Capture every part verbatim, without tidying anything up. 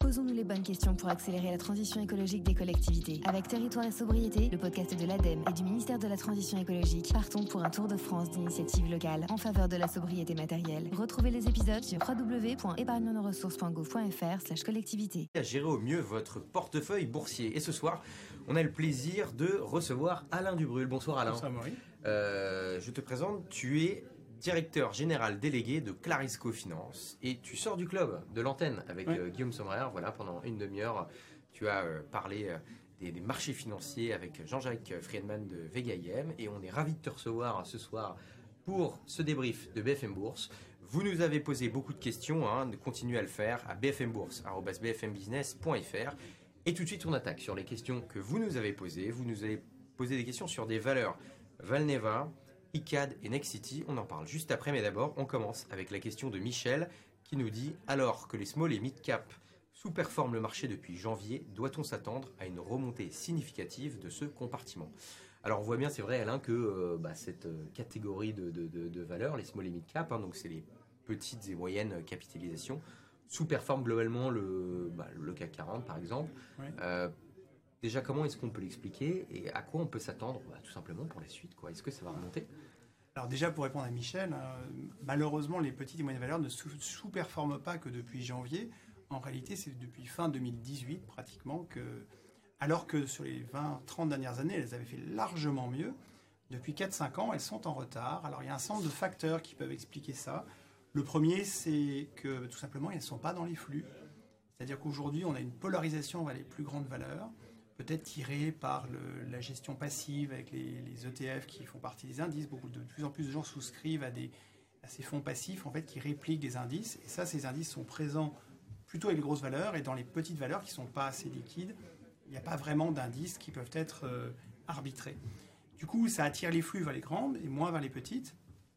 Posons-nous les bonnes questions pour accélérer la transition écologique des collectivités. Avec Territoire et Sobriété, le podcast de l'ADEME et du ministère de la Transition écologique, partons pour un tour de France d'initiatives locales en faveur de la sobriété matérielle. Retrouvez les épisodes sur w w w point épargne nos ressources point gouv point f r slash collectivité. À gérer au mieux votre portefeuille boursier. Et ce soir, on a le plaisir de recevoir Alain Dubrul. Bonsoir Alain. Bonsoir Maurice. Euh, je te présente, tu es directeur général délégué de Clarisco Finance et tu sors du club de l'antenne avec oui. euh, Guillaume Sommerer. Voilà, pendant une demi-heure, tu as euh, parlé euh, des, des marchés financiers avec Jean-Jacques Friedman de Vega I M et on est ravis de te recevoir ce soir pour ce débrief de B F M Bourse. Vous nous avez posé beaucoup de questions, hein, continuez à le faire à b f m bourse arobase b f m business point f r et tout de suite on attaque sur les questions que vous nous avez posées. Vous nous avez posé des questions sur des valeurs Valneva, I C A D et Nexity, on en parle juste après, mais d'abord on commence avec la question de Michel qui nous dit « Alors que les small et mid cap sous-performent le marché depuis janvier, doit-on s'attendre à une remontée significative de ce compartiment ?» Alors on voit bien, c'est vrai Alain, que euh, bah, cette euh, catégorie de, de, de, de valeurs, les small et mid cap, hein, donc c'est les petites et moyennes capitalisations, sous-performent globalement le, bah, le C A C quarante par exemple. Oui. Euh, Déjà, comment est-ce qu'on peut l'expliquer et à quoi on peut s'attendre bah, tout simplement pour la suite quoi. Est-ce que ça va remonter ? Alors déjà, pour répondre à Michel, euh, malheureusement, les petites et moyennes valeurs ne sous- sous-performent pas que depuis janvier. En réalité, c'est depuis fin deux mille dix-huit pratiquement que, alors que sur les vingt trente dernières années, elles avaient fait largement mieux, depuis quatre cinq ans, elles sont en retard. Alors il y a un certain nombre de facteurs qui peuvent expliquer ça. Le premier, c'est que tout simplement, elles ne sont pas dans les flux. C'est-à-dire qu'aujourd'hui, on a une polarisation vers les plus grandes valeurs, peut-être tiré par le, la gestion passive avec les, les E T F qui font partie des indices. Beaucoup de, de plus en plus de gens souscrivent à, des, à ces fonds passifs en fait, qui répliquent des indices. Et ça, ces indices sont présents plutôt avec les grosses valeurs et dans les petites valeurs qui ne sont pas assez liquides, il n'y a pas vraiment d'indices qui peuvent être euh, arbitrés. Du coup, ça attire les flux vers les grandes et moins vers les petites.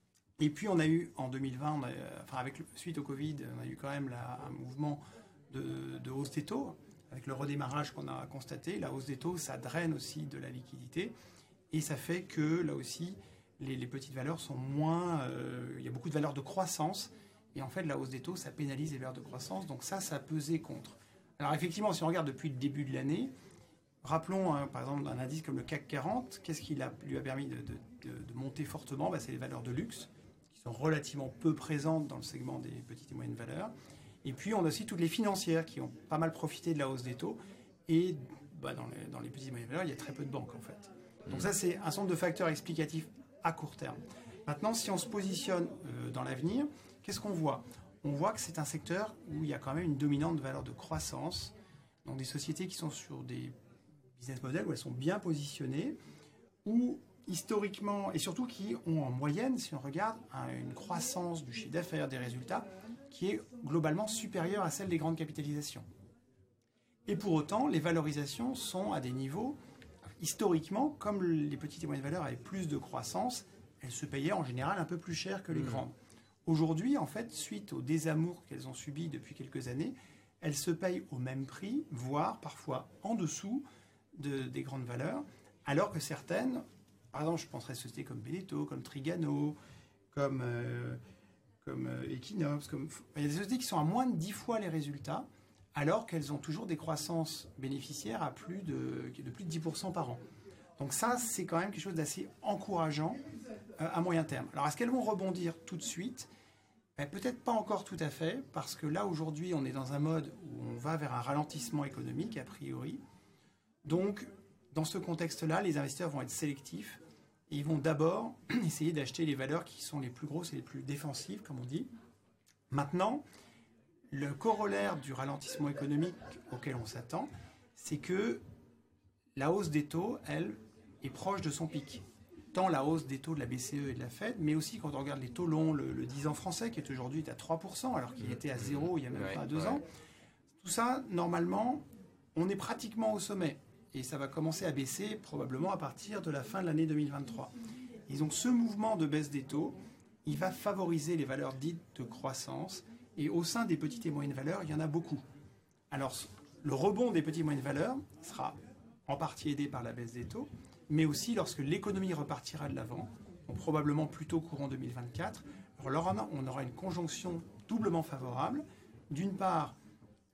Et puis, on a eu en deux mille vingt, on a, enfin, avec le, suite au Covid, on a eu quand même la, un mouvement de, de hausse des taux. Avec le redémarrage qu'on a constaté, la hausse des taux, ça draine aussi de la liquidité. Et ça fait que, là aussi, les, les petites valeurs sont moins... Euh, il y a beaucoup de valeurs de croissance. Et en fait, la hausse des taux, ça pénalise les valeurs de croissance. Donc ça, ça a pesé contre. Alors effectivement, si on regarde depuis le début de l'année, rappelons, hein, par exemple, un indice comme le C A C quarante, qu'est-ce qui l'a, lui a permis de, de, de, de monter fortement ? Ben, c'est les valeurs de luxe, qui sont relativement peu présentes dans le segment des petites et moyennes valeurs. Et puis, on a aussi toutes les financières qui ont pas mal profité de la hausse des taux. Et bah, dans, les, dans les petites et moyennes valeurs, il y a très peu de banques, en fait. Donc ça, c'est un certain nombre de facteurs explicatifs à court terme. Maintenant, si on se positionne euh, dans l'avenir, qu'est-ce qu'on voit ? On voit que c'est un secteur où il y a quand même une dominante valeur de croissance. Donc des sociétés qui sont sur des business models où elles sont bien positionnées, où historiquement, et surtout qui ont en moyenne, si on regarde, une croissance du chiffre d'affaires, des résultats, qui est globalement supérieure à celle des grandes capitalisations. Et pour autant, les valorisations sont à des niveaux, historiquement, comme les petites et moyennes valeurs avaient plus de croissance, elles se payaient en général un peu plus cher que les mmh. grandes. Aujourd'hui, en fait, suite au désamour qu'elles ont subi depuis quelques années, elles se payent au même prix, voire parfois en dessous de, des grandes valeurs, alors que certaines, par exemple, je penserais à des sociétés comme Beneteau, comme Trigano, comme... Euh, comme Equinox, comme... il y a des sociétés qui sont à moins de dix fois les résultats, alors qu'elles ont toujours des croissances bénéficiaires à plus de, de plus de dix pour cent par an. Donc ça, c'est quand même quelque chose d'assez encourageant euh, à moyen terme. Alors, est-ce qu'elles vont rebondir tout de suite ? Ben, peut-être pas encore tout à fait, parce que là, aujourd'hui, on est dans un mode où on va vers un ralentissement économique, a priori. Donc, dans ce contexte-là, les investisseurs vont être sélectifs. Et ils vont d'abord essayer d'acheter les valeurs qui sont les plus grosses et les plus défensives, comme on dit. Maintenant, le corollaire du ralentissement économique auquel on s'attend, c'est que la hausse des taux, elle, est proche de son pic. Tant la hausse des taux de la B C E et de la Fed, mais aussi quand on regarde les taux longs, le, le dix ans français, qui est aujourd'hui à trois pour cent, alors qu'il était à zéro il y a même ouais, pas deux ouais. ans. Tout ça, normalement, on est pratiquement au sommet. Et ça va commencer à baisser probablement à partir de la fin de l'année deux mille vingt-trois. Et donc ce mouvement de baisse des taux, il va favoriser les valeurs dites de croissance. Et au sein des petites et moyennes valeurs, il y en a beaucoup. Alors le rebond des petites et moyennes valeurs sera en partie aidé par la baisse des taux, mais aussi lorsque l'économie repartira de l'avant, donc probablement plutôt courant deux mille vingt-quatre. Alors là, on aura une conjonction doublement favorable. D'une part,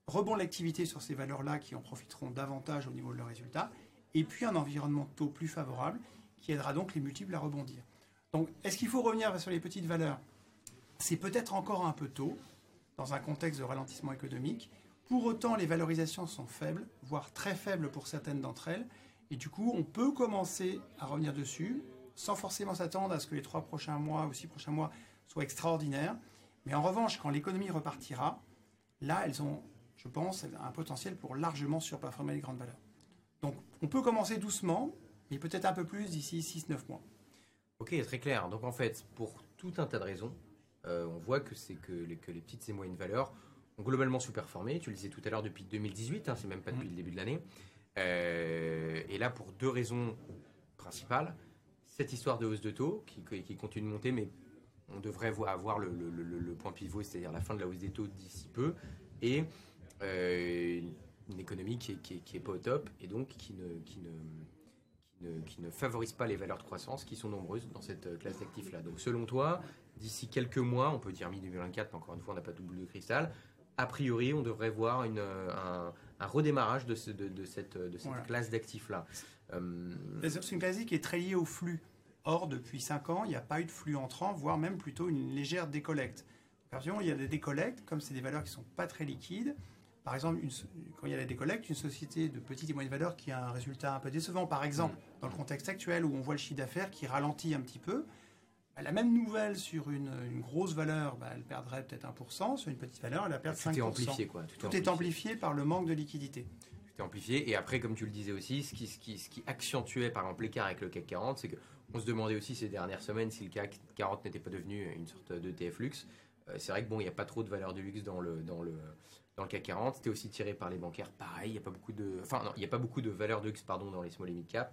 rebond de l'activité sur ces valeurs-là qui en profiteront davantage au niveau de leurs résultats, et puis un environnement de taux plus favorable qui aidera donc les multiples à rebondir. Donc, est-ce qu'il faut revenir sur les petites valeurs ? C'est peut-être encore un peu tôt, dans un contexte de ralentissement économique. Pour autant, les valorisations sont faibles, voire très faibles pour certaines d'entre elles, et du coup, on peut commencer à revenir dessus, sans forcément s'attendre à ce que les trois prochains mois ou six prochains mois soient extraordinaires. Mais en revanche, quand l'économie repartira, là, elles ont, je pense, un potentiel pour largement surperformer les grandes valeurs. Donc, on peut commencer doucement, mais peut-être un peu plus d'ici six neuf mois. Ok, très clair. Donc en fait, pour tout un tas de raisons, euh, on voit que c'est que les, que les petites et moyennes valeurs ont globalement sous-performé. Tu le disais tout à l'heure depuis deux mille dix-huit, hein, c'est même pas depuis mmh. le début de l'année. Euh, et là, pour deux raisons principales. Cette histoire de hausse de taux qui, qui continue de monter, mais on devrait avoir le, le, le, le point pivot, c'est-à-dire la fin de la hausse des taux d'ici peu, et euh, une économie qui est, qui, est, qui est pas au top, et donc qui ne, qui, ne, qui, ne, qui ne favorise pas les valeurs de croissance qui sont nombreuses dans cette classe d'actifs-là. Donc selon toi, d'ici quelques mois, on peut dire mi deux mille vingt-quatre, mais encore une fois, on n'a pas de boule de cristal, a priori, on devrait voir une, un, un redémarrage de, ce, de, de cette, de cette voilà. classe d'actifs-là. Euh... C'est une classe qui est très liée au flux. Or, depuis cinq ans, il n'y a pas eu de flux entrant, voire même plutôt une légère décollecte. Il y a des décollectes, comme c'est des valeurs qui ne sont pas très liquides. Par exemple, une, quand il y a la décollecte, une société de petites et moyennes valeurs qui a un résultat un peu décevant, par exemple, mmh. dans le contexte actuel où on voit le chiffre d'affaires qui ralentit un petit peu, bah, la même nouvelle sur une, une grosse valeur, bah, elle perdrait peut-être un pour cent. Sur une petite valeur, elle va perdre cinq pour cent. Tout est amplifié, quoi. Tout, Tout est, est amplifié. amplifié par le manque de liquidité. Tout est amplifié. Et après, comme tu le disais aussi, ce qui, ce qui, ce qui accentuait par exemple l'écart avec le C A C quarante, c'est qu'on se demandait aussi ces dernières semaines si le C A C quarante n'était pas devenu une sorte d'E T F luxe. Euh, c'est vrai que bon, il n'y a pas trop de valeur de luxe dans le, dans le, dans le C A C quarante. C'était aussi tiré par les bancaires. Pareil, il n'y a pas beaucoup de, enfin non, il n'y a pas beaucoup de valeur de luxe, pardon, dans les small et mid cap.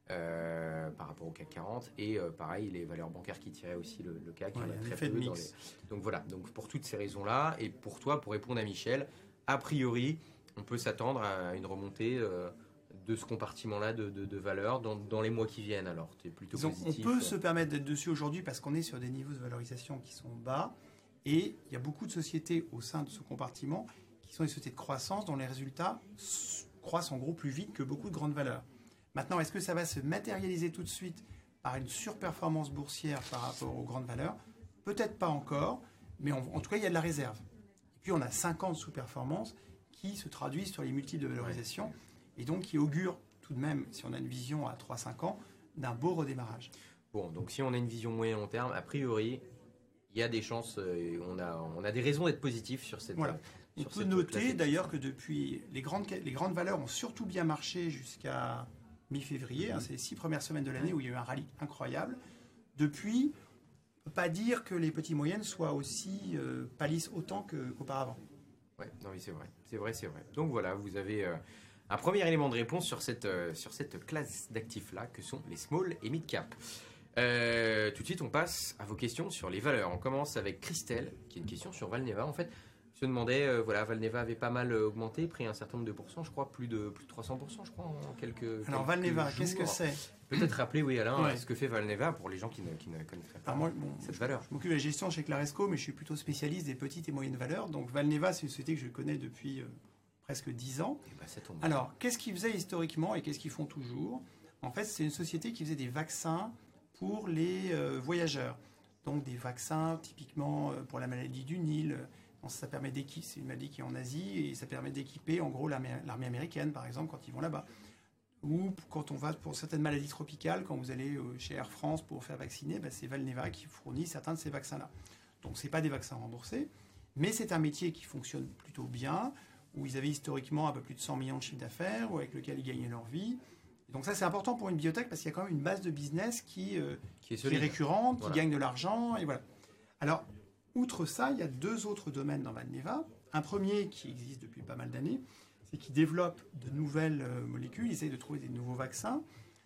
Euh, par rapport au C A C quarante et euh, pareil les valeurs bancaires qui tiraient aussi le, le C A C, ouais, il y en a très peu dans les... donc voilà, donc pour toutes ces raisons là et pour toi, pour répondre à Michel, a priori on peut s'attendre à une remontée euh, de ce compartiment là de, de, de valeurs dans, dans les mois qui viennent. Alors tu es plutôt Donc, positif. On peut euh... se permettre d'être dessus aujourd'hui parce qu'on est sur des niveaux de valorisation qui sont bas et il y a beaucoup de sociétés au sein de ce compartiment qui sont des sociétés de croissance dont les résultats croissent en gros plus vite que beaucoup de grandes valeurs. Maintenant, est-ce que ça va se matérialiser tout de suite par une surperformance boursière par rapport aux grandes valeurs ? Peut-être pas encore, mais on, en tout cas, il y a de la réserve. Et puis, on a cinq ans de sous-performance qui se traduisent sur les multiples de valorisation et donc qui augurent tout de même, si on a une vision à trois à cinq ans, d'un beau redémarrage. Bon, donc si on a une vision moyen long terme, a priori, il y a des chances, euh, on, a, on a des raisons d'être positif sur cette... Voilà. On sur peut cette noter d'ailleurs que depuis, les grandes, les grandes valeurs ont surtout bien marché jusqu'à mi-février, hein, c'est les six premières semaines de l'année où il y a eu un rallye incroyable. Depuis, on ne peut pas dire que les petites moyennes soient aussi euh, pâlissent autant que, qu'auparavant. Ouais, non mais c'est vrai, c'est vrai, c'est vrai. Donc voilà, vous avez euh, un premier élément de réponse sur cette, euh, sur cette classe d'actifs-là que sont les small et mid cap. Euh, tout de suite, on passe à vos questions sur les valeurs. On commence avec Christelle, qui a une question sur Valneva. En fait, je me demandais, euh, voilà, Valneva avait pas mal augmenté, pris un certain nombre de pourcents, je crois, plus de, plus de trois cents pour cent, je crois, en quelques Alors quelques Valneva, jours. qu'est-ce que c'est ? Peut-être rappeler, oui, Alain, ouais. ce que fait Valneva pour les gens qui ne, qui ne connaîtraient pas Alors moi, bon, cette valeur. Je m'occupe de la gestion chez Claresco, mais je suis plutôt spécialiste des petites et moyennes valeurs. Donc Valneva, c'est une société que je connais depuis euh, presque dix ans. Et bah, ça tombe. Alors, qu'est-ce qu'ils faisaient historiquement et qu'est-ce qu'ils font toujours ? En fait, c'est une société qui faisait des vaccins pour les euh, voyageurs. Donc des vaccins typiquement euh, pour la maladie du Nil. Ça permet d'équiper, c'est une maladie qui est en Asie, et ça permet d'équiper en gros l'armée, l'armée américaine, par exemple, quand ils vont là-bas. Ou quand on va pour certaines maladies tropicales, quand vous allez chez Air France pour faire vacciner, ben c'est Valneva qui fournit certains de ces vaccins-là. Donc ce n'est pas des vaccins remboursés, mais c'est un métier qui fonctionne plutôt bien, où ils avaient historiquement un peu plus de cent millions de chiffre d'affaires, ou avec lequel ils gagnaient leur vie. Et donc ça, c'est important pour une biotech, parce qu'il y a quand même une base de business qui, euh, qui, est, qui est récurrente, voilà. Qui gagne de l'argent, et voilà. Alors, outre ça, il y a deux autres domaines dans Valneva. Un premier qui existe depuis pas mal d'années, c'est qu'ils développent de nouvelles euh, molécules, ils essayent de trouver des nouveaux vaccins.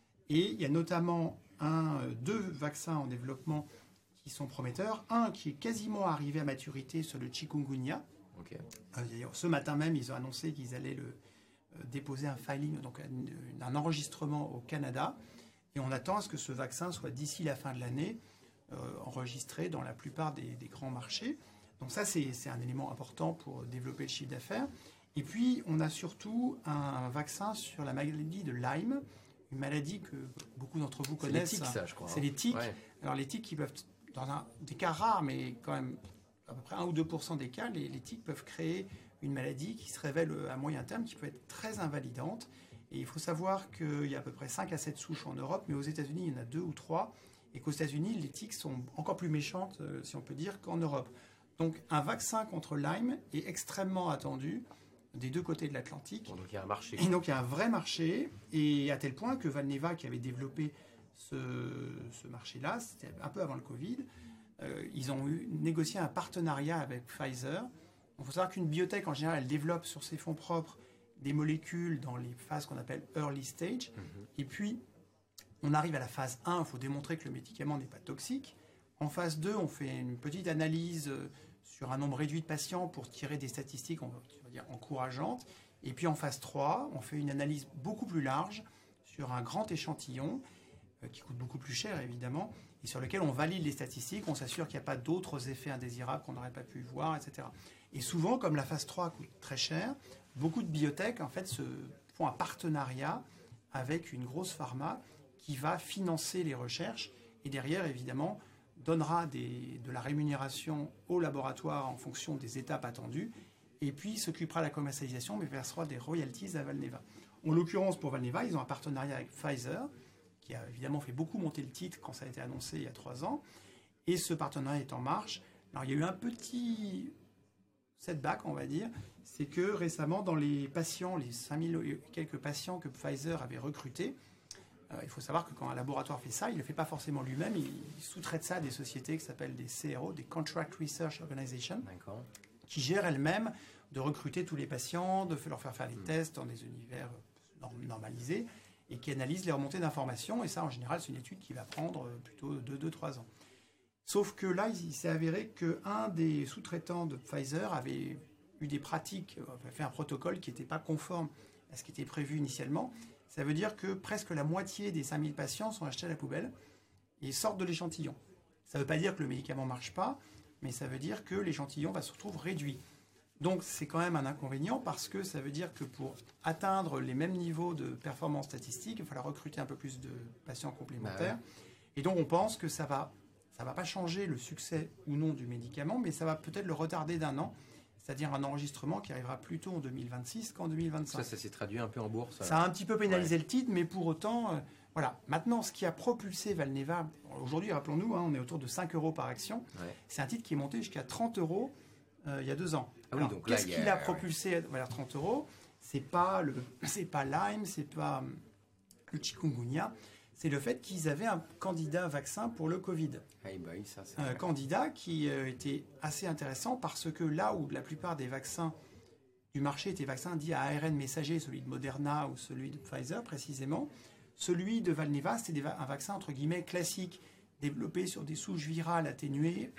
Et il y a notamment un, euh, deux vaccins en développement qui sont prometteurs. Un qui est quasiment arrivé à maturité sur le chikungunya. Okay. Euh, ce matin même, ils ont annoncé qu'ils allaient le, euh, déposer un filing, donc un, un enregistrement au Canada. Et on attend à ce que ce vaccin soit d'ici la fin de l'année Euh, enregistré dans la plupart des, des grands marchés. Donc ça, c'est, c'est un élément important pour développer le chiffre d'affaires. Et puis, on a surtout un vaccin sur la maladie de Lyme, une maladie que beaucoup d'entre vous connaissent. C'est les tiques, ça, je crois. C'est les tiques. Ouais. Alors, les tiques qui peuvent, dans un, des cas rares, mais quand même à peu près un ou deux pour cent des cas, les, les tiques peuvent créer une maladie qui se révèle à moyen terme, qui peut être très invalidante. Et il faut savoir qu'il y a à peu près cinq à sept souches en Europe, mais aux États-Unis, il y en a deux ou trois. Et qu'aux États-Unis, les tiques sont encore plus méchantes, si on peut dire, qu'en Europe. Donc, un vaccin contre Lyme est extrêmement attendu des deux côtés de l'Atlantique. Bon, donc il y a un marché. Et donc il y a un vrai marché, et à tel point que Valneva, qui avait développé ce, ce marché-là, c'était un peu avant le Covid, euh, ils ont eu, négocié un partenariat avec Pfizer. Il faut savoir qu'une biotech, en général, elle développe sur ses fonds propres des molécules dans les phases qu'on appelle early stage, Mhm. et puis on arrive à la phase un, il faut démontrer que le médicament n'est pas toxique. En phase deux, on fait une petite analyse sur un nombre réduit de patients pour tirer des statistiques, on va dire, encourageantes. Et puis en phase trois, on fait une analyse beaucoup plus large sur un grand échantillon, euh, qui coûte beaucoup plus cher évidemment, et sur lequel on valide les statistiques, on s'assure qu'il n'y a pas d'autres effets indésirables qu'on n'aurait pas pu voir, et cetera. Et souvent, comme la phase trois coûte très cher, beaucoup de biotech en fait, se font un partenariat avec une grosse pharma qui va financer les recherches, et derrière, évidemment, donnera des, de la rémunération au laboratoire en fonction des étapes attendues, et puis s'occupera de la commercialisation, mais versera des royalties à Valneva. En l'occurrence, pour Valneva, ils ont un partenariat avec Pfizer, qui a évidemment fait beaucoup monter le titre quand ça a été annoncé il y a trois ans, et ce partenariat est en marche. Alors, il y a eu un petit setback, on va dire, c'est que récemment, dans les patients, les cinq mille et quelques patients que Pfizer avait recrutés, Euh, il faut savoir que quand un laboratoire fait ça, il ne le fait pas forcément lui-même, il, il sous-traite ça à des sociétés qui s'appellent des C R O, des Contract Research Organizations, D'accord. qui gèrent elles-mêmes de recruter tous les patients, de leur faire faire des tests dans des univers norm- normalisés, et qui analysent les remontées d'informations. Et ça, en général, c'est une étude qui va prendre plutôt deux à trois ans. Sauf que là, il s'est avéré qu'un des sous-traitants de Pfizer avait eu des pratiques, avait fait un protocole qui n'était pas conforme à ce qui était prévu initialement. Ça veut dire que presque la moitié des cinq mille patients sont achetés à la poubelle et sortent de l'échantillon. Ça ne veut pas dire que le médicament ne marche pas, mais ça veut dire que l'échantillon va se retrouver réduit. Donc c'est quand même un inconvénient parce que ça veut dire que pour atteindre les mêmes niveaux de performance statistique, il va falloir recruter un peu plus de patients complémentaires. Bah ouais. Et donc on pense que ça va, ça va pas changer le succès ou non du médicament, mais ça va peut-être le retarder d'un an. C'est-à-dire un enregistrement qui arrivera plutôt en deux mille vingt-six qu'en deux mille vingt-cinq. Ça, ça s'est traduit un peu en bourse. Ça a un petit peu pénalisé ouais. le titre, mais pour autant, euh, voilà. Maintenant, ce qui a propulsé Valneva, aujourd'hui, rappelons-nous, hein, on est autour de cinq euros par action. Ouais. C'est un titre qui est monté jusqu'à trente euros euh, il y a deux ans. Ah oui, Alors, donc là, qu'est-ce il y a, qui l'a ouais. propulsé vers trente euros? C'est pas le, c'est pas Lyme, c'est pas um, le chikungunya. C'est le fait qu'ils avaient un candidat vaccin pour le Covid. Ah bah oui, ça, c'est un vrai. candidat qui euh, était assez intéressant parce que là où la plupart des vaccins du marché étaient vaccins dits à A R N messager, celui de Moderna ou celui de Pfizer précisément, celui de Valneva, c'était va- un vaccin entre guillemets classique, développé sur des souches virales atténuées,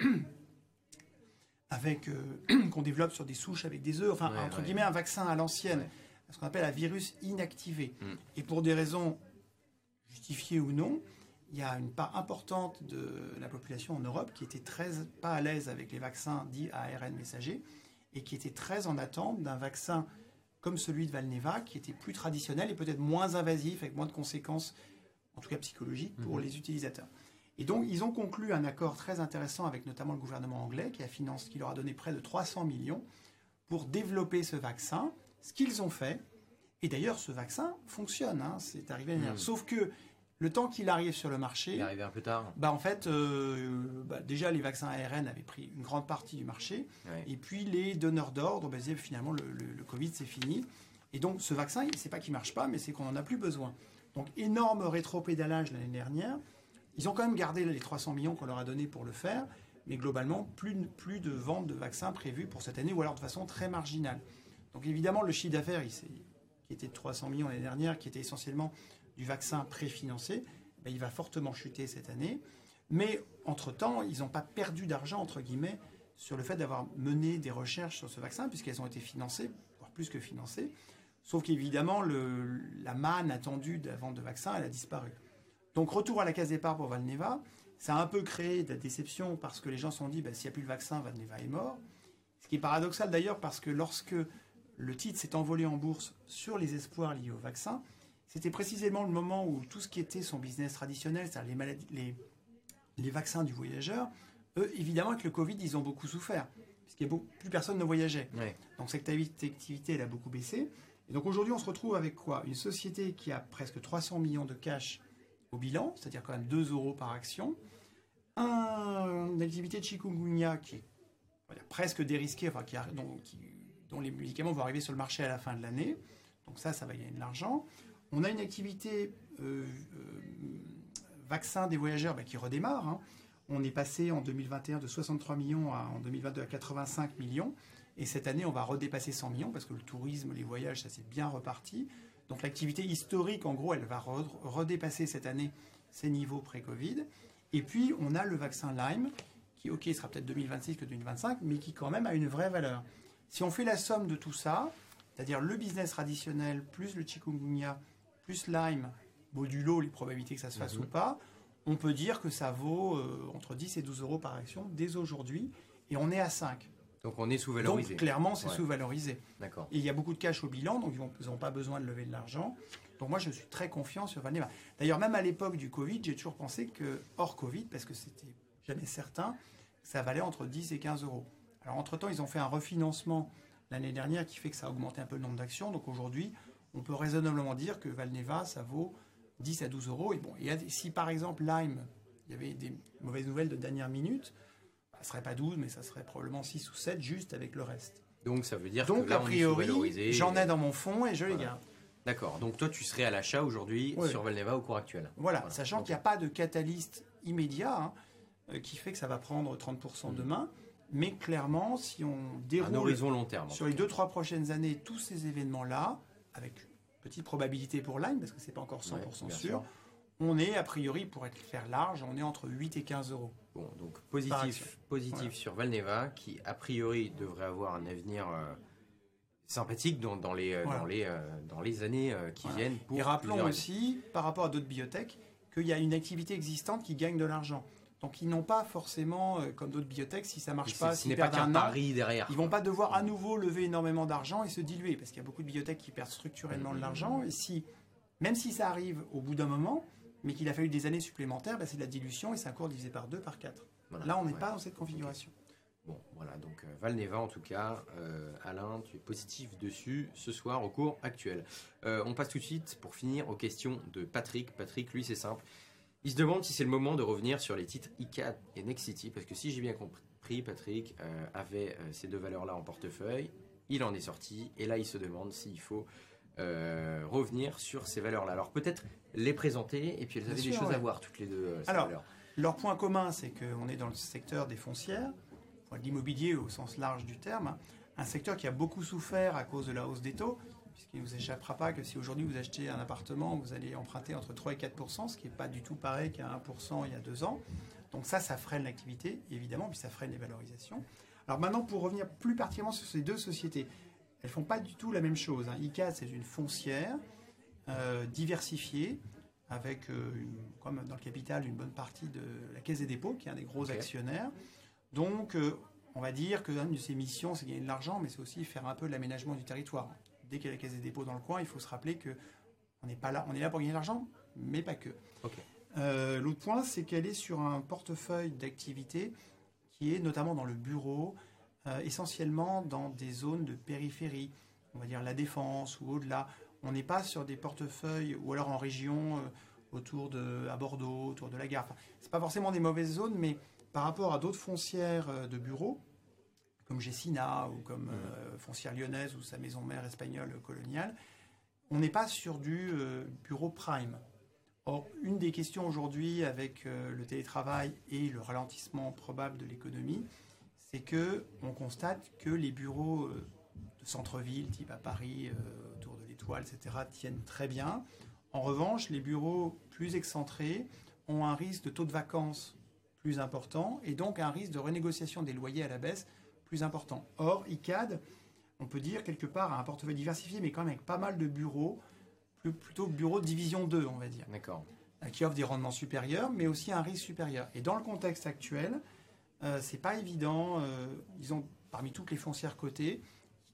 avec euh, qu'on développe sur des souches avec des œufs, enfin Ouais, entre ouais. guillemets un vaccin à l'ancienne, Ouais. ce qu'on appelle un virus inactivé. Mm. Et pour des raisons justifiées ou non, il y a une part importante de la population en Europe qui était très pas à l'aise avec les vaccins dits à A R N messager et qui était très en attente d'un vaccin comme celui de Valneva, qui était plus traditionnel et peut-être moins invasif, avec moins de conséquences, en tout cas psychologiques, pour Mhm. les utilisateurs. Et donc, ils ont conclu un accord très intéressant avec notamment le gouvernement anglais, qui, a financé, qui leur a donné près de trois cents millions pour développer ce vaccin, ce qu'ils ont fait. Et d'ailleurs, ce vaccin fonctionne, hein, c'est arrivé l'année dernière. Mhm. Sauf que le temps qu'il arrive sur le marché, Il est arrivé un peu tard. bah en fait, euh, bah déjà les vaccins A R N avaient pris une grande partie du marché, Ouais. et puis les donneurs d'ordre bah, disaient finalement le, le, le Covid c'est fini. Et donc ce vaccin, c'est pas qu'il marche pas, mais c'est qu'on en a plus besoin. Donc énorme rétropédalage l'année dernière. Ils ont quand même gardé les trois cents millions qu'on leur a donnés pour le faire, mais globalement plus, plus de ventes de vaccins prévues pour cette année, ou alors de façon très marginale. Donc évidemment le chiffre d'affaires, il s'est- qui était de trois cents millions l'année dernière, qui était essentiellement du vaccin préfinancé, ben, il va fortement chuter cette année. Mais entre-temps, ils n'ont pas perdu d'argent, entre guillemets, sur le fait d'avoir mené des recherches sur ce vaccin, puisqu'elles ont été financées, voire plus que financées. Sauf qu'évidemment, le, la manne attendue de la vente de vaccins, elle a disparu. Donc retour à la case départ pour Valneva, ça a un peu créé de la déception parce que les gens se sont dit, ben, s'il n'y a plus le vaccin, Valneva est mort. Ce qui est paradoxal d'ailleurs, parce que lorsque le titre s'est envolé en bourse sur les espoirs liés au vaccin. C'était précisément le moment où tout ce qui était son business traditionnel, c'est-à-dire les, maladies, les, les vaccins du voyageur, eux, évidemment, avec le Covid, ils ont beaucoup souffert, puisqu'il y a beaucoup, plus personne ne voyageait. Ouais. Donc cette activité, elle a beaucoup baissé. Et donc aujourd'hui, on se retrouve avec quoi? Une société qui a presque trois cents millions de cash au bilan, c'est-à-dire quand même deux euros par action. Un, une activité de chikungunya qui est voilà, presque dérisquée, enfin, qui a, dont, qui, dont les médicaments vont arriver sur le marché à la fin de l'année. Donc ça, ça va gagner de l'argent. On a une activité euh, euh, vaccin des voyageurs bah, qui redémarre. Hein. On est passé en deux mille vingt et un de soixante-trois millions à, en deux mille vingt-deux à quatre-vingt-cinq millions. Et cette année, on va redépasser cent millions parce que le tourisme, les voyages, ça s'est bien reparti. Donc l'activité historique, en gros, elle va re- redépasser cette année ses niveaux pré-Covid. Et puis, on a le vaccin Lyme, qui, ok, sera peut-être deux mille vingt-six que deux mille vingt-cinq, mais qui quand même a une vraie valeur. Si on fait la somme de tout ça, c'est-à-dire le business traditionnel, plus le chikungunya, plus Lyme, modulo les probabilités que ça se fasse mmh. ou pas, on peut dire que ça vaut euh, entre dix et douze euros par action dès aujourd'hui, et on est à cinq. Donc on est sous-valorisé. Donc clairement, c'est ouais. sous-valorisé. D'accord. Et il y a beaucoup de cash au bilan, donc ils n'ont pas besoin de lever de l'argent. Donc moi, je suis très confiant sur Valneva. D'ailleurs, même à l'époque du Covid, j'ai toujours pensé que, hors Covid, parce que c'était jamais certain, ça valait entre dix et quinze euros. Alors entre-temps, ils ont fait un refinancement l'année dernière qui fait que ça a augmenté un peu le nombre d'actions. Donc aujourd'hui, on peut raisonnablement dire que Valneva, ça vaut dix à douze euros. Et bon, et si par exemple Lyme, il y avait des mauvaises nouvelles de dernière minute, ça ne serait pas douze, mais ça serait probablement six ou sept juste avec le reste. Donc ça veut dire Donc, que là, a priori, on est j'en ai dans mon fonds et je voilà. les garde. D'accord. Donc toi, tu serais à l'achat aujourd'hui oui. sur Valneva au cours actuel. Voilà, voilà. Sachant okay. qu'il n'y a pas de catalyste immédiat hein, euh, qui fait que ça va prendre trente pour cent mmh. demain. Mais clairement, si on déroule un horizon long terme, sur les deux trois prochaines années tous ces événements-là, avec petite probabilité pour Lyme, parce que ce n'est pas encore cent pour cent ouais, sûr, sûr, on est a priori, pour être faire large, on est entre huit et quinze euros. Bon, donc positif, positif voilà. sur Valneva, qui a priori devrait avoir un avenir euh, sympathique dans, dans, les, voilà. dans, les, euh, dans les années euh, qui voilà. viennent. Pour et rappelons aussi, par rapport à d'autres biotech, qu'il y a une activité existante qui gagne de l'argent. Donc ils n'ont pas forcément, euh, comme d'autres biotech, si ça ne marche pas, s'ils perdent un an, derrière. Ils ne vont pas devoir à nouveau lever énormément d'argent et se diluer, parce qu'il y a beaucoup de biotech qui perdent structurellement mmh. de l'argent. Et si, même si ça arrive au bout d'un moment, mais qu'il a fallu des années supplémentaires, bah, c'est de la dilution et c'est un cours divisé par deux, par quatre. Voilà. Là, on n'est ouais. pas dans cette configuration. Okay. Bon, voilà, donc euh, Valneva en tout cas, euh, Alain, tu es positif dessus ce soir au cours actuel. Euh, on passe tout de suite pour finir aux questions de Patrick. Patrick, lui, c'est simple. Il se demande si c'est le moment de revenir sur les titres I C A D et Nexity, parce que si j'ai bien compris, Patrick euh, avait euh, ces deux valeurs-là en portefeuille, il en est sorti, et là, il se demande s'il faut euh, revenir sur ces valeurs-là. Alors peut-être les présenter, et puis elles avaient des choses ouais. à voir, toutes les deux. Euh, ces Alors, valeurs. Leur point commun, c'est qu'on est dans le secteur des foncières, l'immobilier au sens large du terme, un secteur qui a beaucoup souffert à cause de la hausse des taux, puisqu'il ne vous échappera pas que si aujourd'hui vous achetez un appartement, vous allez emprunter entre trois et quatre pour cent, ce qui n'est pas du tout pareil qu'à un pour cent il y a deux ans. Donc ça, ça freine l'activité, évidemment, puis ça freine les valorisations. Alors maintenant, pour revenir plus particulièrement sur ces deux sociétés, elles ne font pas du tout la même chose. Hein. I C A D, c'est une foncière euh, diversifiée, avec, euh, une, comme dans le capital, une bonne partie de la Caisse des dépôts, qui est un des gros okay. actionnaires. Donc, euh, on va dire qu'une de ses missions, c'est gagner de l'argent, mais c'est aussi faire un peu de l'aménagement du territoire. Dès qu'il y a la Caisse des dépôts dans le coin, il faut se rappeler qu'on n'est pas là, on est là pour gagner de l'argent, mais pas que. Okay. Euh, l'autre point, c'est qu'elle est sur un portefeuille d'activités qui est notamment dans le bureau, euh, essentiellement dans des zones de périphérie, on va dire la Défense ou au-delà. On n'est pas sur des portefeuilles, ou alors en région, euh, autour de, à Bordeaux, autour de la gare. Enfin, ce n'est pas forcément des mauvaises zones, mais par rapport à d'autres foncières euh, de bureaux, comme Gessina ou comme euh, Foncière Lyonnaise ou sa maison mère espagnole coloniale, on n'est pas sur du euh, bureau prime. Or, une des questions aujourd'hui avec euh, le télétravail et le ralentissement probable de l'économie, c'est qu'on constate que les bureaux euh, de centre-ville, type à Paris, euh, autour de l'Étoile, et cetera, tiennent très bien. En revanche, les bureaux plus excentrés ont un risque de taux de vacances plus important et donc un risque de renégociation des loyers à la baisse plus important. Or, I C A D, on peut dire quelque part, a un portefeuille diversifié, mais quand même avec pas mal de bureaux, plus, plutôt bureaux de division deux, on va dire. D'accord. Qui offrent des rendements supérieurs, mais aussi un risque supérieur. Et dans le contexte actuel, euh, c'est pas évident, euh, disons, parmi toutes les foncières cotées, I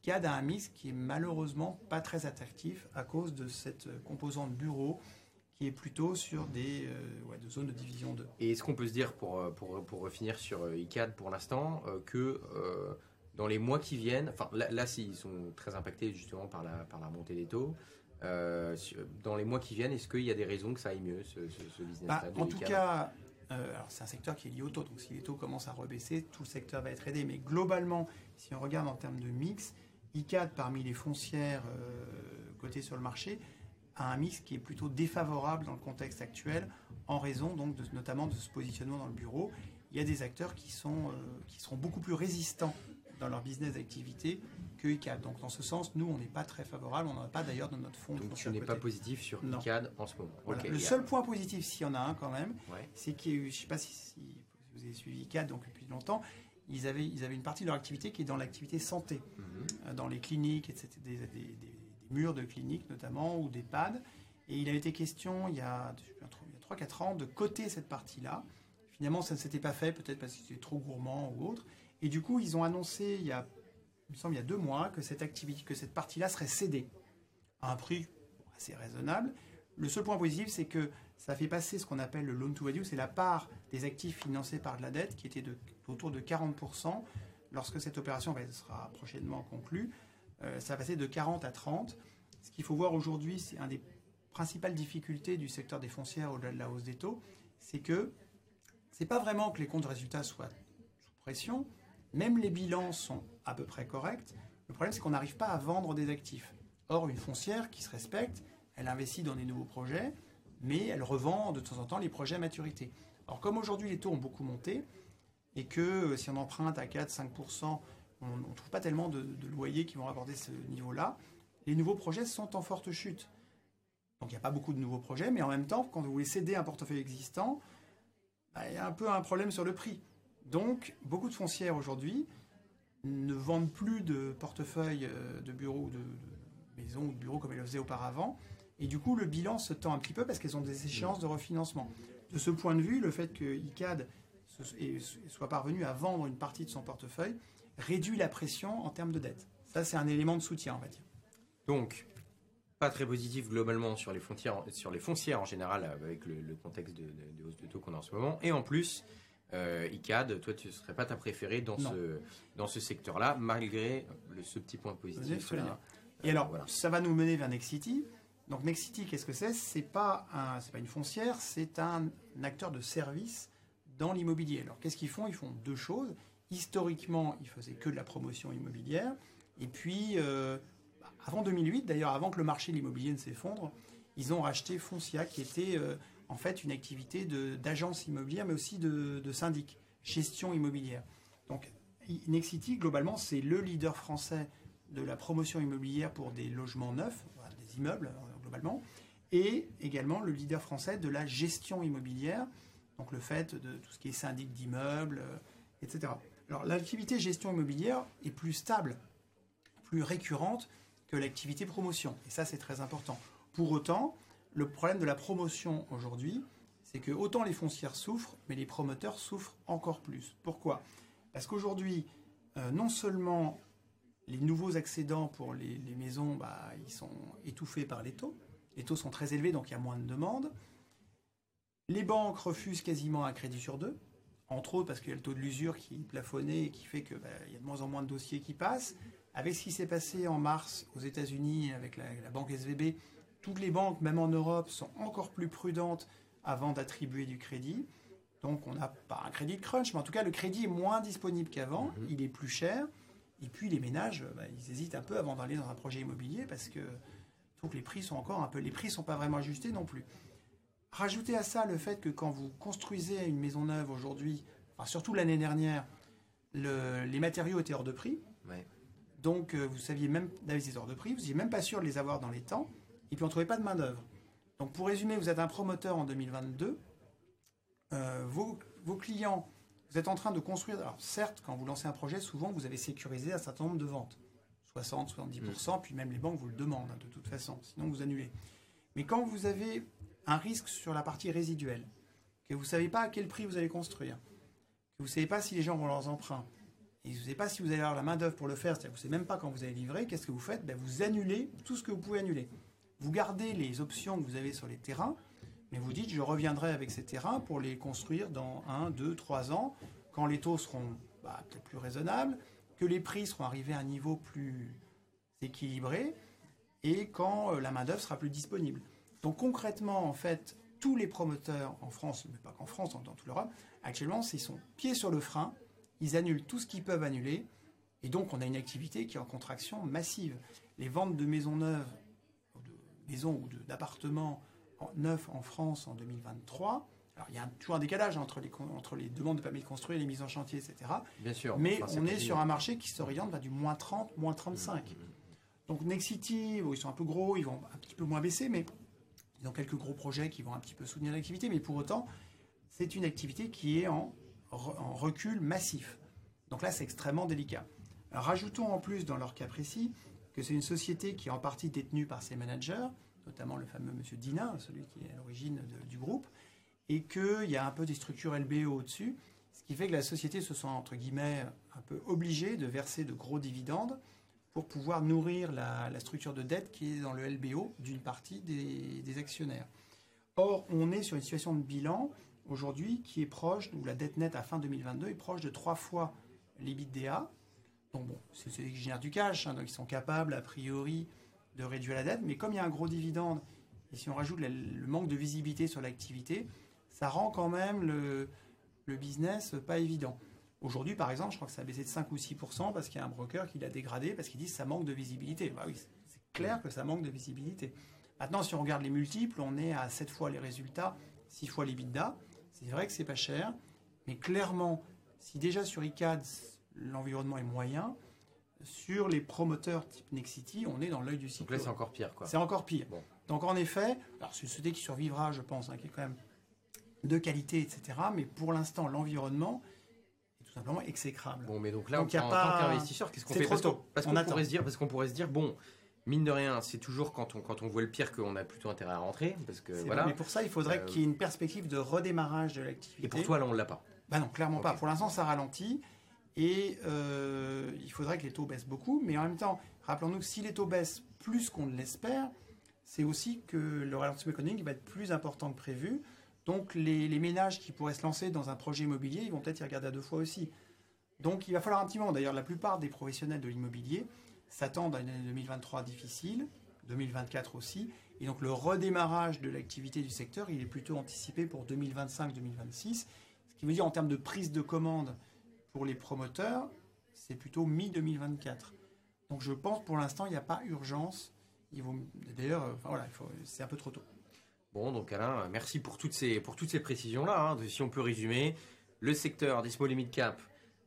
ICAD a un mix qui est malheureusement pas très attractif à cause de cette composante bureau qui est plutôt sur des euh, ouais, de zones de division deux. Et est-ce qu'on peut se dire, pour, pour, pour finir sur ICAD pour l'instant, euh, que euh, dans les mois qui viennent, enfin là, là ils sont très impactés justement par la, par la montée des taux, euh, dans les mois qui viennent, est-ce qu'il y a des raisons que ça aille mieux, ce, ce, ce business-là bah, de En ICAD? tout cas, euh, alors c'est un secteur qui est lié au taux, donc si les taux commencent à rebaisser, tout le secteur va être aidé. Mais globalement, si on regarde en termes de mix, ICAD, parmi les foncières euh, cotées sur le marché, a un mix qui est plutôt défavorable dans le contexte actuel, en raison donc de, notamment de ce positionnement dans le bureau. Il y a des acteurs qui, sont, euh, qui seront beaucoup plus résistants dans leur business d'activité que ICAD. Donc dans ce sens, nous, on n'est pas très favorable, on n'en a pas d'ailleurs dans notre fonds. Donc tu n'es pas positif sur non. ICAD en ce moment. Voilà. Okay, le seul point positif, s'il y en a un quand même, ouais. c'est qu'il y a eu, je ne sais pas si, si vous avez suivi ICAD donc, depuis longtemps, ils avaient, ils avaient une partie de leur activité qui est dans l'activité santé, mm-hmm. euh, dans les cliniques, et cetera, des, des, des, des murs de cliniques notamment, ou des P A D. Et il a été question, il y a, il y a trois quatre ans, de coter cette partie-là. Finalement, ça ne s'était pas fait, peut-être parce que c'était trop gourmand ou autre. Et du coup, ils ont annoncé, il y a, il me semble, il y a deux mois, que cette activité, que cette partie-là serait cédée à un prix assez raisonnable. Le seul point positif, c'est que ça fait passer ce qu'on appelle le loan to value, c'est la part des actifs financés par de la dette qui était de, autour de quarante pour cent. Lorsque cette opération va, sera prochainement conclue, euh, ça va passer de quarante à trente. Ce qu'il faut voir aujourd'hui, c'est un des principales difficultés du secteur des foncières au-delà de la hausse des taux, c'est que c'est pas vraiment que les comptes de résultats soient sous pression, même les bilans sont à peu près corrects. Le problème, c'est qu'on n'arrive pas à vendre des actifs. Or, une foncière qui se respecte, elle investit dans des nouveaux projets, mais elle revend de temps en temps les projets à maturité. Alors, comme aujourd'hui les taux ont beaucoup monté, et que si on emprunte à quatre à cinq pour cent, on ne trouve pas tellement de, de loyers qui vont rapporter ce niveau-là, les nouveaux projets sont en forte chute. Donc il n'y a pas beaucoup de nouveaux projets, mais en même temps, quand vous voulez céder un portefeuille existant, bah, il y a un peu un problème sur le prix. Donc beaucoup de foncières aujourd'hui ne vendent plus de portefeuilles de bureaux ou de, de maisons ou de bureaux comme elles le faisaient auparavant. Et du coup, le bilan se tend un petit peu parce qu'elles ont des échéances de refinancement. De ce point de vue, le fait que ICAD soit parvenu à vendre une partie de son portefeuille réduit la pression en termes de dette. Ça, c'est un élément de soutien, on va dire. Donc, pas très positif globalement sur les, frontières, sur les foncières en général, avec le, le contexte de, de, de hausse de taux qu'on a en ce moment. Et en plus, euh, ICAD, toi, tu ne serais pas ta préférée dans ce, dans ce secteur-là, malgré le, ce petit point positif. Là. Et euh, alors, voilà. Ça va nous mener vers Nexity. Donc, Nexity, qu'est-ce que c'est ? Ce n'est pas, un, c'est pas une foncière, c'est un, un acteur de service dans l'immobilier. Alors, qu'est-ce qu'ils font ? Ils font deux choses. Historiquement, ils faisaient que de la promotion immobilière. Et puis... Euh, Avant deux mille huit, d'ailleurs, avant que le marché de l'immobilier ne s'effondre, ils ont racheté Foncia, qui était euh, en fait une activité de, d'agence immobilière, mais aussi de, de syndic, gestion immobilière. Donc, Nexity, globalement, c'est le leader français de la promotion immobilière pour des logements neufs, des immeubles, globalement, et également le leader français de la gestion immobilière, donc le fait de tout ce qui est syndic d'immeubles, euh, et cetera. Alors, l'activité gestion immobilière est plus stable, plus récurrente que l'activité promotion. Et ça, c'est très important. Pour autant, le problème de la promotion aujourd'hui, c'est que autant les foncières souffrent, mais les promoteurs souffrent encore plus. Pourquoi ? Parce qu'aujourd'hui, euh, non seulement les nouveaux accédants pour les, les maisons, bah, ils sont étouffés par les taux. Les taux sont très élevés, donc il y a moins de demandes. Les banques refusent quasiment un crédit sur deux, entre autres parce qu'il y a le taux de l'usure qui est plafonné et qui fait qu'il bah, y a de moins en moins de dossiers qui passent. Avec ce qui s'est passé en mars aux États-Unis avec la, la banque S V B, toutes les banques, même en Europe, sont encore plus prudentes avant d'attribuer du crédit. Donc on n'a pas un crédit de crunch, mais en tout cas le crédit est moins disponible qu'avant, mmh. il est plus cher. Et puis les ménages, bah, ils hésitent un peu avant d'aller dans un projet immobilier parce que je trouve que les prix sont encore un peu, les prix sont pas vraiment ajustés non plus. Rajoutez à ça le fait que quand vous construisez une maison neuve aujourd'hui, enfin, surtout l'année dernière, le, les matériaux étaient hors de prix. Ouais. Donc, euh, vous saviez même d'investisseurs de prix, vous n'étiez même pas sûr de les avoir dans les temps, et puis on ne trouvait pas de main-d'œuvre. Donc, pour résumer, vous êtes un promoteur en deux mille vingt-deux, euh, vos, vos clients, vous êtes en train de construire. Alors, certes, quand vous lancez un projet, souvent vous avez sécurisé un certain nombre de ventes, soixante à soixante-dix pour cent, mmh. puis même les banques vous le demandent hein, de toute façon, sinon vous annulez. Mais quand vous avez un risque sur la partie résiduelle, que vous ne savez pas à quel prix vous allez construire, que vous ne savez pas si les gens vont leurs emprunts, et vous ne savez pas si vous allez avoir la main-d'œuvre pour le faire, c'est-à-dire que vous ne savez même pas quand vous allez livrer, qu'est-ce que vous faites? Ben, vous annulez tout ce que vous pouvez annuler. Vous gardez les options que vous avez sur les terrains, mais vous dites, je reviendrai avec ces terrains pour les construire dans un, deux, trois ans, quand les taux seront bah, peut-être plus raisonnables, que les prix seront arrivés à un niveau plus équilibré, et quand euh, la main-d'œuvre sera plus disponible. Donc concrètement, en fait, tous les promoteurs en France, mais pas qu'en France, dans toute l'Europe, actuellement, ils sont pieds sur le frein, ils annulent tout ce qu'ils peuvent annuler, et donc on a une activité qui est en contraction massive. Les ventes de maisons neuves, de maisons ou de, d'appartements en, neufs en France en deux mille vingt-trois, alors il y a un, toujours un décalage entre les, entre les demandes de permis de construire et les mises en chantier, et cetera. Bien sûr. Mais enfin, on est quasiment. sur un marché qui s'oriente vers du moins trente, moins trente-cinq. Mmh, mmh. Donc Nexity, bon, ils sont un peu gros, ils vont un petit peu moins baisser, mais ils ont quelques gros projets qui vont un petit peu soutenir l'activité, mais pour autant, c'est une activité qui est en, en recul massif. Donc là, c'est extrêmement délicat. Alors, rajoutons en plus, dans leur cas précis, que c'est une société qui est en partie détenue par ses managers, notamment le fameux monsieur Dina, celui qui est à l'origine de, du groupe, et qu'il y a un peu des structures L B O au-dessus, ce qui fait que la société se sent, entre guillemets, un peu obligée de verser de gros dividendes pour pouvoir nourrir la, la structure de dette qui est dans le L B O d'une partie des, des actionnaires. Or, on est sur une situation de bilan, aujourd'hui, qui est proche, où la dette nette à fin deux mille vingt-deux est proche de trois fois l'EBITDA. Donc bon, c'est ceux qui génèrent du cash, hein, donc ils sont capables, a priori, de réduire la dette, mais comme il y a un gros dividende, et si on rajoute la, le manque de visibilité sur l'activité, ça rend quand même le, le business pas évident. Aujourd'hui, par exemple, je crois que ça a baissé de cinq ou six pour cent parce qu'il y a un broker qui l'a dégradé parce qu'il dit que ça manque de visibilité. Bah oui, c'est clair que ça manque de visibilité. Maintenant, si on regarde les multiples, on est à sept fois les résultats, six fois l'EBITDA. C'est vrai que c'est pas cher, mais clairement, si déjà sur I C A D, l'environnement est moyen, sur les promoteurs type Nexity, on est dans l'œil du cyclone. Donc là, c'est encore pire, quoi. C'est encore pire. Bon. Donc en effet, alors c'est une société qui survivra, je pense, hein, qui est quand même de qualité, et cetera. Mais pour l'instant, l'environnement est tout simplement exécrable. Bon, mais donc là, donc, en, y a en pas... tant qu'investisseur, qu'est-ce qu'on c'est fait? trop Parce qu'on, tôt. parce On qu'on attend. pourrait se dire, parce qu'on pourrait se dire, bon, mine de rien, c'est toujours quand on, quand on voit le pire qu'on a plutôt intérêt à rentrer, parce que C'est voilà. vrai, mais pour ça, il faudrait Euh, qu'il y ait une perspective de redémarrage de l'activité. Et pour toi, là, on l'a pas. Bah non, clairement Ok. pas. Pour l'instant, ça ralentit. Et euh, il faudrait que les taux baissent beaucoup. Mais en même temps, rappelons-nous que si les taux baissent plus qu'on ne l'espère, c'est aussi que le ralentissement économique va être plus important que prévu. Donc les, les ménages qui pourraient se lancer dans un projet immobilier, ils vont peut-être y regarder à deux fois aussi. Donc il va falloir un petit moment. D'ailleurs, la plupart des professionnels de l'immobilier s'attendent à une année deux mille vingt-trois difficile, deux mille vingt-quatre aussi. Et donc le redémarrage de l'activité du secteur, il est plutôt anticipé pour deux mille vingt-cinq deux mille vingt-six. Ce qui veut dire en termes de prise de commande pour les promoteurs, c'est plutôt mi deux mille vingt-quatre. Donc je pense pour l'instant, il n'y a pas urgence. Il vaut, d'ailleurs, euh, enfin, voilà, il faut, c'est un peu trop tôt. Bon, donc Alain, merci pour toutes ces, pour toutes ces précisions-là. Hein. Si on peut résumer, le secteur des small et mid cap,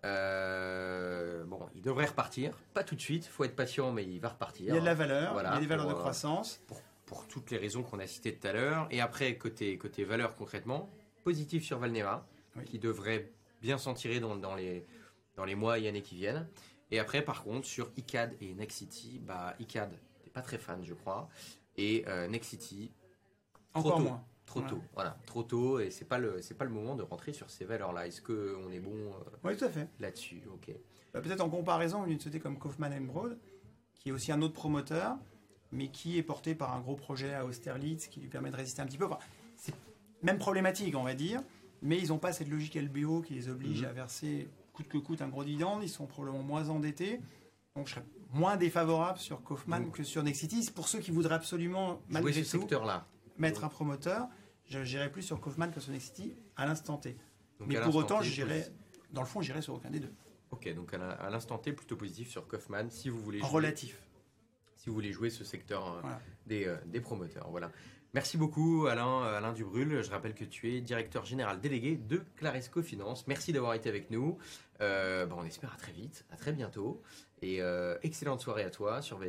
euh, bon, il devrait repartir. Pas tout de suite, il faut être patient, mais il va repartir. Il y a de la valeur, Voilà, il y a des valeurs pour, de croissance. Pour, pour toutes les raisons qu'on a citées tout à l'heure. Et après, côté, côté valeur concrètement, positif sur Valneva, Oui. qui devrait bien s'en tirer dans, dans, les, dans les mois et années qui viennent. Et après, par contre, sur I C A D et Nexity, bah, I C A D, t'es pas très fan, je crois. Et euh, Nexity, trop Encore tôt. moins. Trop Voilà. tôt, voilà, trop tôt, et c'est pas le, c'est pas le moment de rentrer sur ces valeurs-là. Est-ce que on est bon euh, Oui, tout à fait. là-dessus? Ok. Bah, peut-être en comparaison, une société comme Kaufmann Broad, qui est aussi un autre promoteur, mais qui est porté par un gros projet à Austerlitz, qui lui permet de résister un petit peu. Enfin, c'est même problématique, on va dire, mais ils n'ont pas cette logique L B O qui les oblige Mhm. à verser coûte que coûte un gros dividende. Ils sont probablement moins endettés. Donc je serais moins défavorable sur Kaufmann Donc, que sur Nexity. C'est pour ceux qui voudraient absolument, Jouer malgré ce tout, secteur-là. mettre un promoteur. Je j'irais plus sur Kaufmann que sur Nexity à l'instant T. Donc, Mais à pour l'instant autant, T, j'irais, positif. dans le fond, j'irais sur aucun des deux. Ok, donc à l'in- à l'instant T, plutôt positif sur Kaufmann, si vous voulez En jouer, relatif. si vous voulez jouer ce secteur euh, Voilà. des, euh, des promoteurs. Voilà. Merci beaucoup Alain, euh, Alain Dubrul. Je rappelle que tu es directeur général délégué de Claresco Finance. Merci d'avoir été avec nous. Euh, bon, on espère à très vite, à très bientôt. Et euh, excellente soirée à toi sur